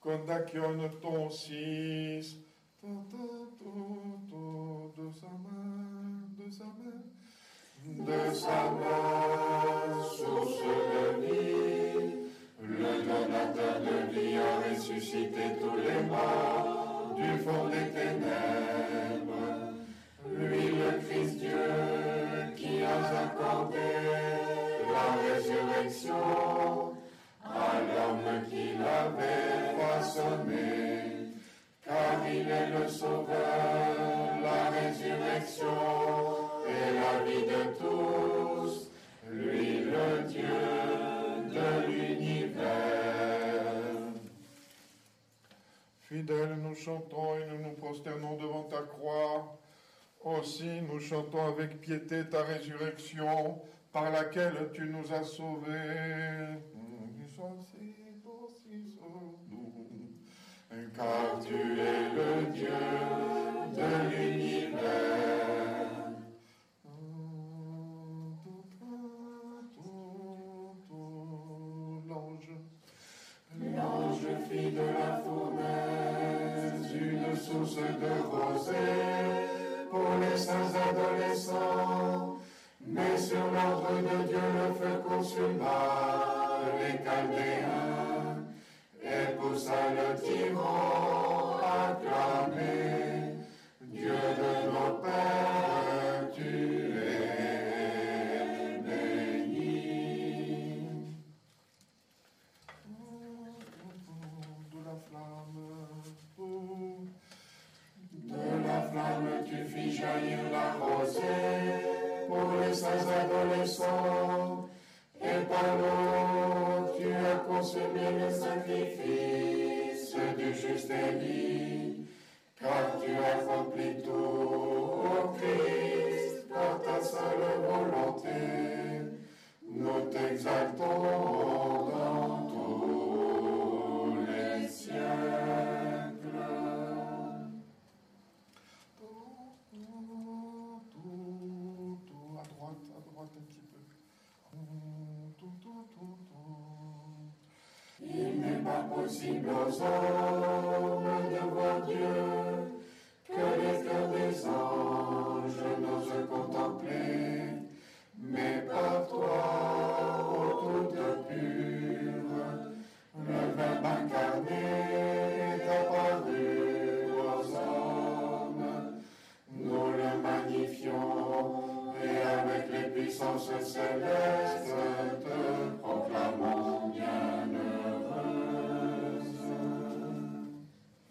condacchionne ton Fils, de sa main, source de vie, le donateur de vie a ressuscité tous les morts du fond des ténèbres. Lui, le Christ Dieu, qui a accordé la résurrection à l'homme qui l'avait façonné, car il est le Sauveur, la résurrection et la vie de tous, lui le Dieu de l'univers. Fidèles, nous chantons et nous nous prosternons devant ta croix. Aussi, nous chantons avec piété ta résurrection, par laquelle tu nous as sauvés. Car tu es le Dieu de l'univers. L'ange fit de la fournaise une source de rosée pour les saints adolescents, mais sur l'ordre de Dieu le feu consuma les Chaldéens et poussa le tyran à clamer: Dieu de nos pères, tu es béni. De la flamme tu fis jaillir la rosée pour les saints adolescents, et par l'eau tu as consumé le sacrifice du juste Élie, car tu as accompli tout, ô Christ, par ta seule volonté. Nous t'exaltons dans tous les siècles. À droite un petit peu. Il n'est pas possible aux hommes de voir Dieu, que les cœurs des anges n'osent contempler, mais par toi,